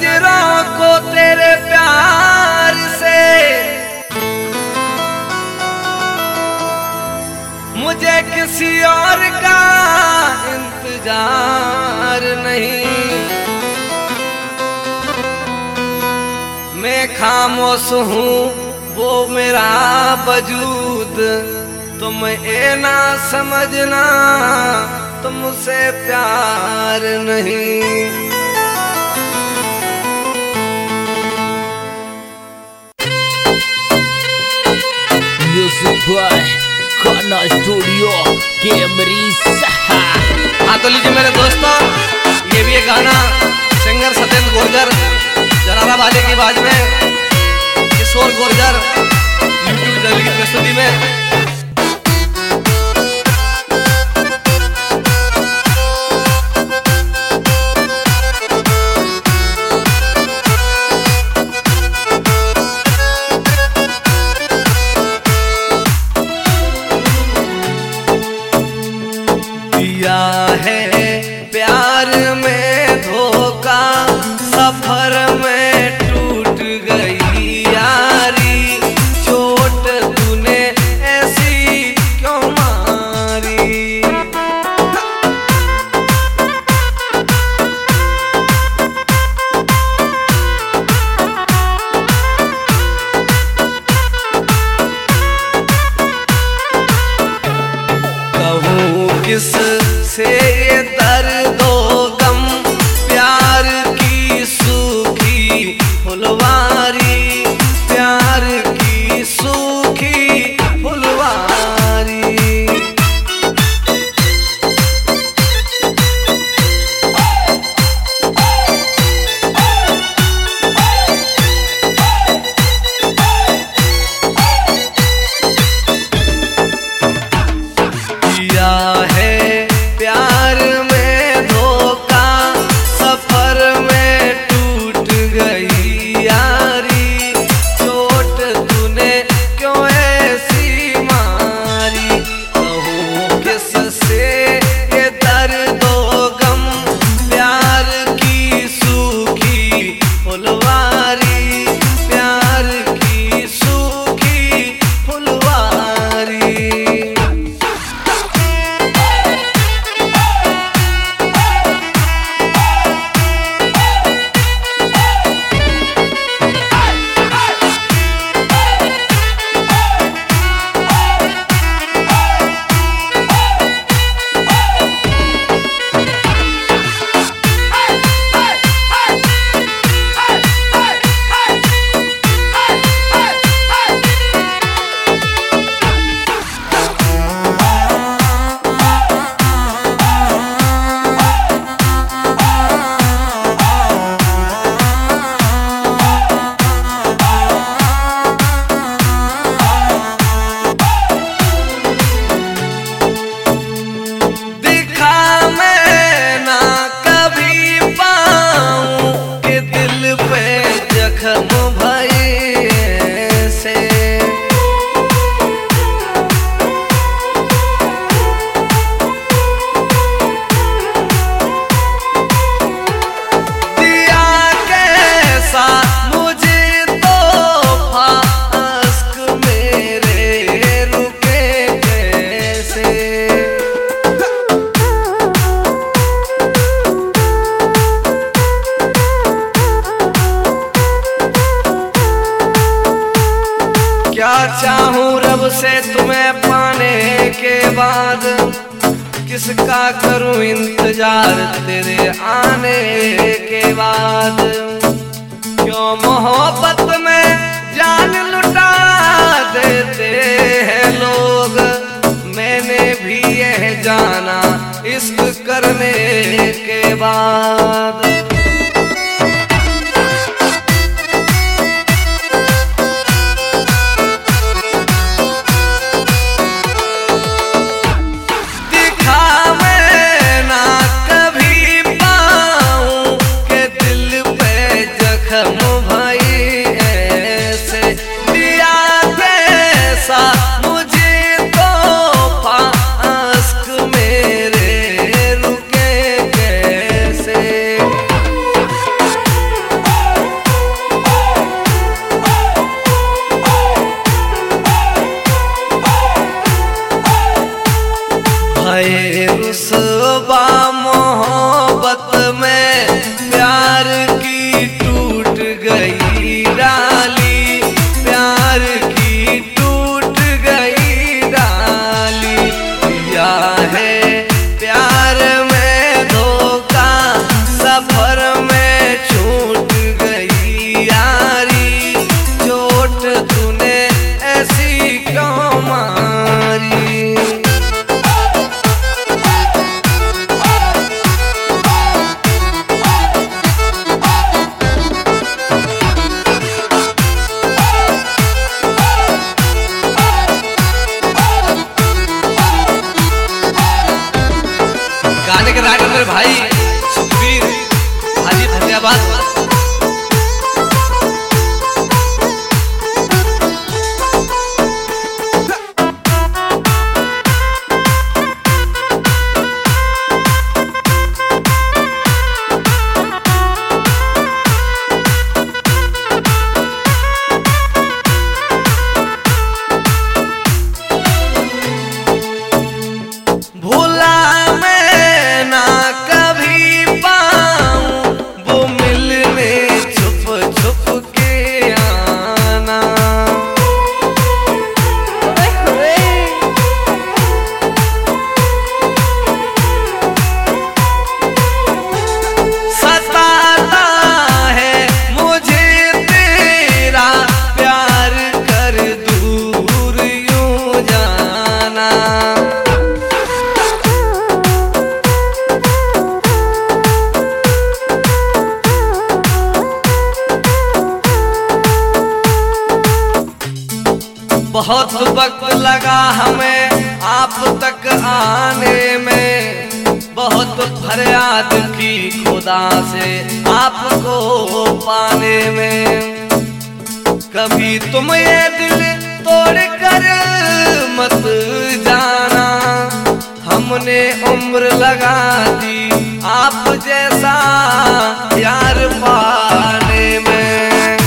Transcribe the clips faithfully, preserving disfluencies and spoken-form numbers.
नजरों को तेरे प्यार से मुझे किसी और का इंतजार नहीं। मैं खामोश हूँ वो मेरा वजूद, तुम ये ना समझना तुमसे प्यार नहीं। म्यूजिक बॉय खाना स्टूडियो कैमरी सहा। हाँ तो लीजिए मेरे दोस्तों, ये भी एक गाना सिंगर सत्येंद्र गुर्जर जनारा वाले की आवाज में, किशोर गुर्जर यूट्यूब चैनल की प्रस्तुति में। दिया है प्यार में धोखा, सफर में टूट गई यारी, चोट तूने ऐसी क्यों मारी। कहूँ किस से ये दर्दो गम, प्यार की सूखी फुलवारी, प्यार की सूखी फुलवारी। दिया है प्यार में धोखा, सफर में टूट गई यारी, चोट तूने क्यों ऐसी मारी। कहूँ किस से ये दर्दो गम, प्यार की सूखी फुलवारी, प्यार की सूखी फुलवारी। क्या चाहूँ रब से तुम्हें पाने के बाद, किसका करूँ इंतजार तेरे आने के बाद। क्यों मोहब्बत में जान लुटा देते हैं लोग, मैंने भी यह जाना इश्क करने के बाद। मुझे तो आस्क मेरे रुके कैसे। बहुत वक्त लगा हमें आप तक आने में, बहुत फरियाद की खुदा से आपको पाने में। कभी तुम ये दिल तोड़ कर मत जाना, हमने उम्र लगा दी आप जैसा यार पाने में।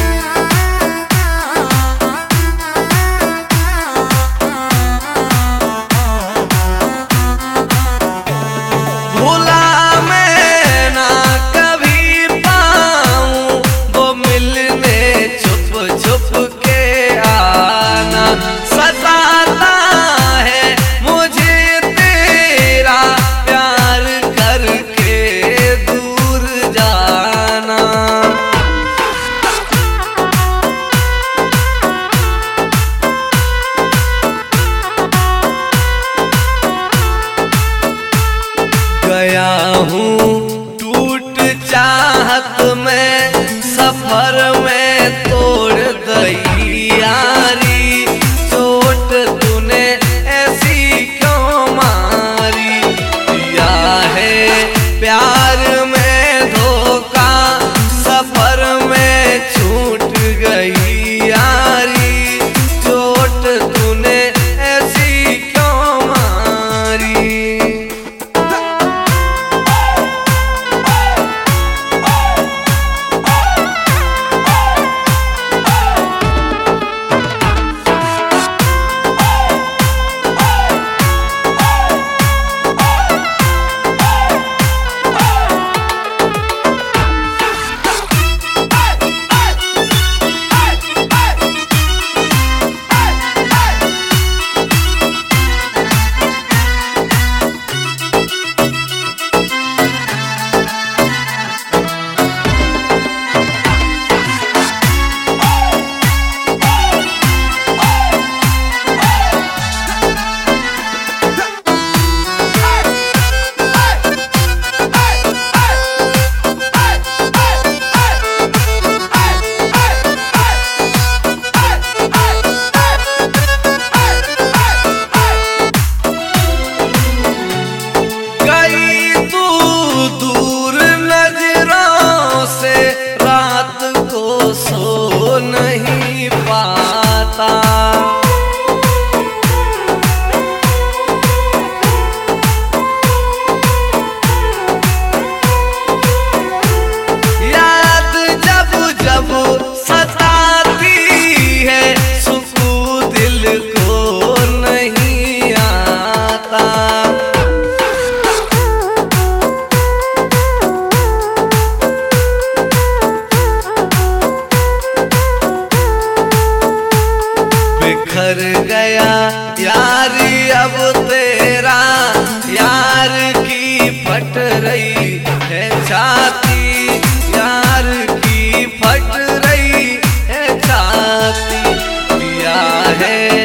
भूला मैं ना कभी पाऊं वो मिलने छुप छुप के आना, सताता है मुझे तेरा प्यार करके दूर जाना। गया हूँ टूट चाहत में, सफर में तोड़ दई यारी, चोट तूने ऐसी क्यों मारी। दिया है प्यार में धोखा, सफर में छूट गई यारी, चोट तूने ऐसी क्यों मारी। सो नहीं पाता, याद जब जब सताती है सुकून दिल को नहीं आता। बिखर गया यारी अब तेरा, यार की फट रही है छाती, यार की फट रही है छाती। दिया है